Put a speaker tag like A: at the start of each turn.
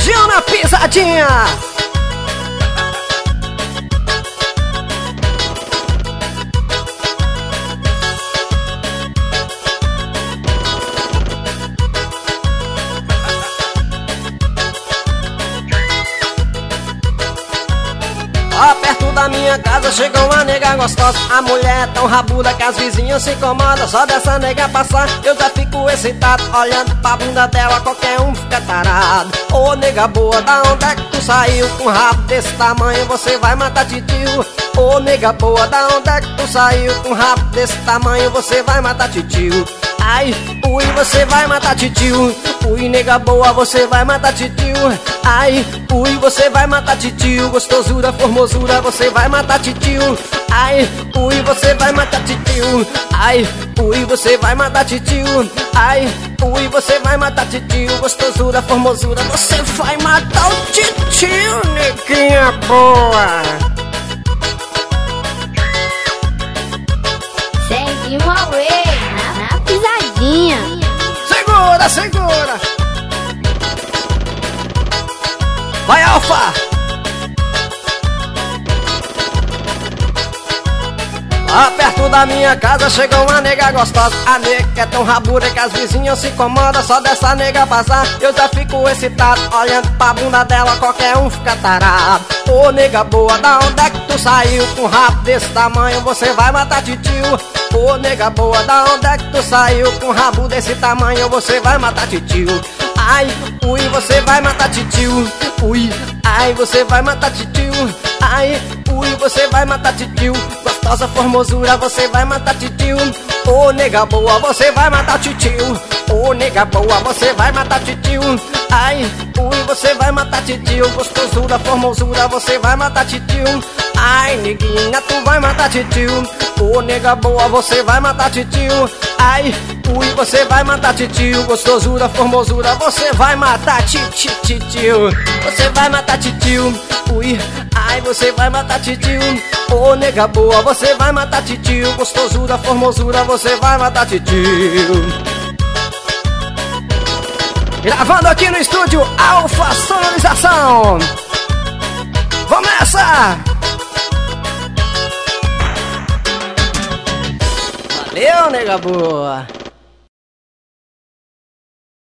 A: Serginho na pisadinha. Ó, perto da minha casa chegou uma nega gostosa. A mulher é tão rabuda que as vizinhas se incomodam. Só dessa nega passar eu já fico excitado. Olhando pra bunda dela qualquer um fica tarado. Ô nega boa, da onde é que tu saiu? Com um rabo desse tamanho você vai matar titio. Ô nega boa, da onde é que tu saiu? Com um rabo desse tamanho você vai matar titio. Ai, ui, você vai matar titio. Ui, nega boa, você vai matar titio. Ai, ui, você vai matar titio. Gostosura, formosura, você vai matar titio. Ai, ui, você vai matar titio. Ai, ui, você vai matar titio. Ai, ui, você vai matar titio. Gostosura, formosura, você vai matar o titio, neguinha boa.
B: Serginho Away, na pisadinha.
A: Segura, segura. Vai, Alfa. Lá perto da minha casa chegou uma nega gostosa. A nega é tão rabuda que as vizinhas se incomodam. Só dessa nega passar eu já fico excitado. Olhando pra bunda dela qualquer um fica tarado. Ô nega boa, da onde é que tu saiu? Com um rabo desse tamanho você vai matar titio. Ô nega boa, da onde é que tu saiu? Com um rabo desse tamanho você vai matar titio. Ai, ui, você vai matar titio. Ui, ai, você vai matar titio. Ai, ui, você vai matar titio. Gostosa formosura, você vai matar titio. Ô nega boa, você vai matar titio. Ô nega boa, você vai matar titio. Ai, ui, você vai matar titio. Gostosura, formosura, você vai matar titio. Ai, neguinha, tu vai matar titio. Ô nega boa, você vai matar titio. Ai, ui, você vai matar titio. Gostosura, formosura, você vai matar titio. Você vai matar titio. Ui, ai, você vai matar titio. Ô nega boa, você vai matar titio. Gostosura, formosura, você vai matar titio. Gravando aqui no estúdio Alfa Sonorização. Começa! Valeu, nega boa!